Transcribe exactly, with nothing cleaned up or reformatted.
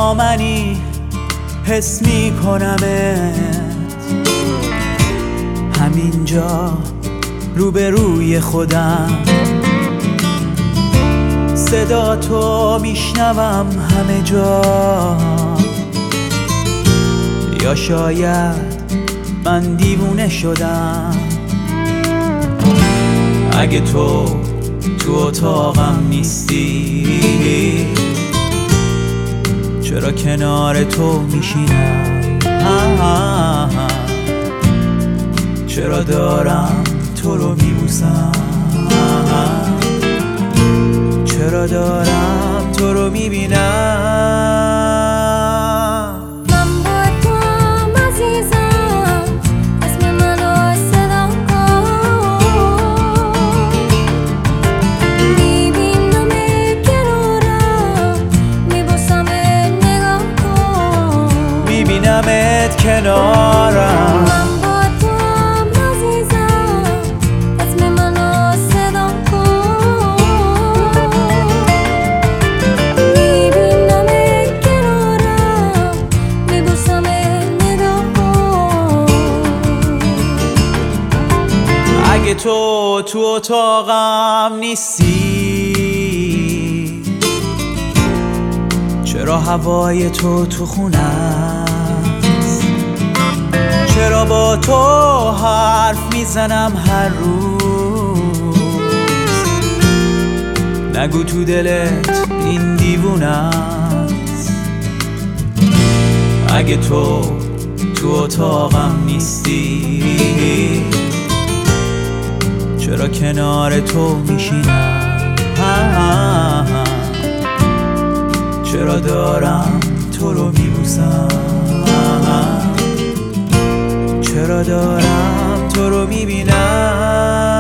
با منی حس می کنمت همینجا روبروی خودم، صدا تو میشنوم همه جا. یا شاید من دیوونه شدم، اگه تو تو اتاقم نیستی چرا کنار تو میشینم؟ چرا دارم تو رو میبوسم؟ چرا دارم تو رو میبینم؟ میبینمت کنارم، من با تو هم عزیزم، اسم منو صدا کن. میبینمت کنارم، میبوسمت نگاه کن. اگه تو تو اتاقم نیستی چرا هوای تو تو خونم؟ چرا با تو حرف میزنم هر روز؟ نگو تو دلت این دیوونست. اگه تو تو اتاقم نیستی چرا کنار تو میشینم؟ چرا دارم تو رو میبوسم؟ چرا دارم تو رو میبینم؟